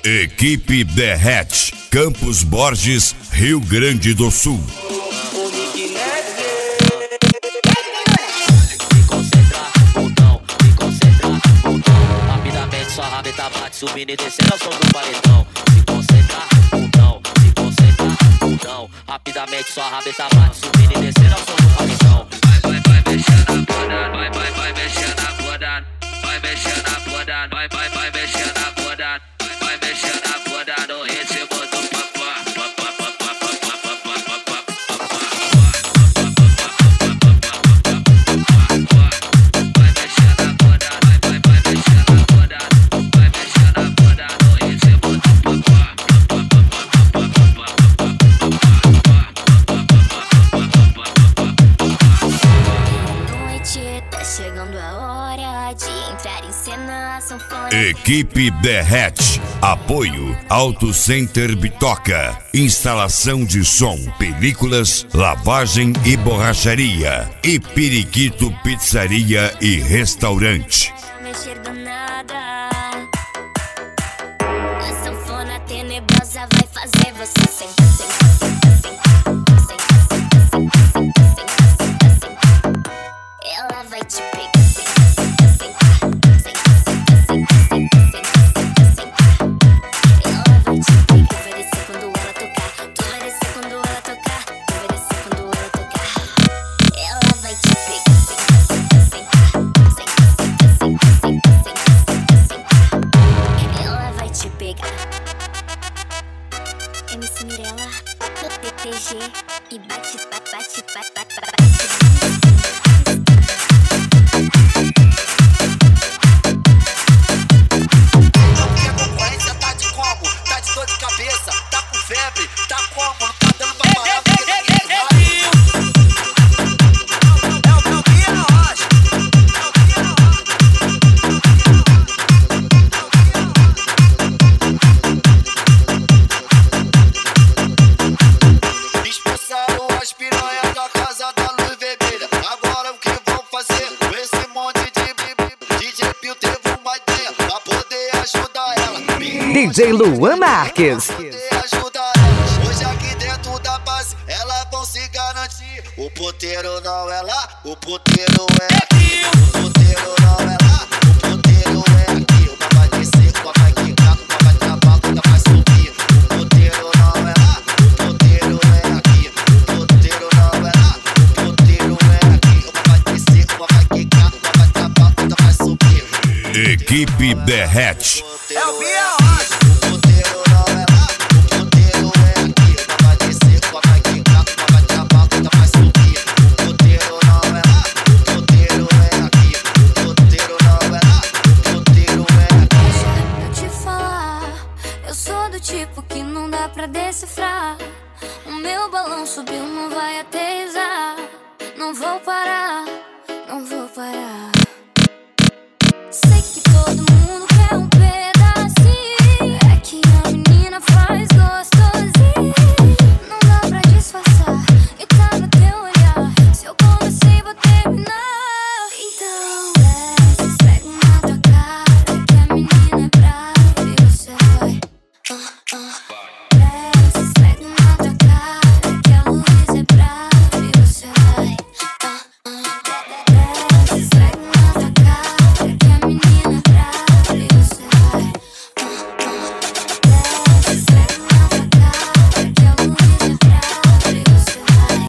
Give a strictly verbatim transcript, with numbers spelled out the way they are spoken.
Equipe Derrete, Campos Borges, Rio Grande do Sul. Me concentrar, botão, me concentrar, botão. Rapidamente sua rabeta bate, subindo e descendo ao som do paredão. Me concentrar, botão, me concentrar, botão. Rapidamente sua rabeta bate, subindo e descendo ao som do paredão. Vai, vai, vai mexer na bunda, vai, vai, vai mexer na bunda. Vai mexer na bunda, vai, vai, vai mexer na bunda. Vai mexer na bunda no ritmo do papá. Vai mexer na bunda, vai, vai, vai mexer na bunda. Vai mexer na bunda no ritmo do papá. Noite, tá chegando a hora de entrar em cena, sanfona. Equipe Derrete, apoio Auto Center Bitoca, instalação de som, películas, lavagem e borracharia, e Periquito Pizzaria e Restaurante. Mexer do nada. A sanfona tenebrosa vai fazer você sentar, sentar, sentar, sentar, sentar, sentar, sentar, sentar, sentar, sentar. Ela vai te pegar. M C Mirella, P T G e bate, bate, bate, bate, bate. Não quer concorrência, tá de como? Tá de dor de cabeça, tá com febre, tá como? Não tá dando pra parar porque ninguém vai. É o Calbinha na rocha. Expulsaram as piranhas da casa da luz vermelha. Agora o que vão fazer com esse monte de bibi? D J Pio teve uma ideia pra poder ajudar ela. D J Luan Marques. Poder ajudar ela. Hoje aqui dentro da base elas vão se garantir. O ponteiro não é lá, o ponteiro é aqui. O ponteiro não é lá, o ponteiro é aqui. O papai descer, o papai quicar, o papai travar, o papai subir. O ponteiro não é lá, o ponteiro é aqui. O ponteiro não é lá, o ponteiro é aqui. O papai descer, o papai quicar, o papai travar, o papai subir. Equipe Derrete, É o Bia Rocha. O ponteiro não é lá, o ponteiro é aqui. O papai descer, o papai quicar, o papai travar, o papai subir. O ponteiro não é lá, o ponteiro é aqui. O ponteiro não é lá, o ponteiro é aqui. Eu te falar, eu sou do tipo que não dá pra decifrar. O meu balão subiu, não vai aterrissar. Não vou parar, não vou parar.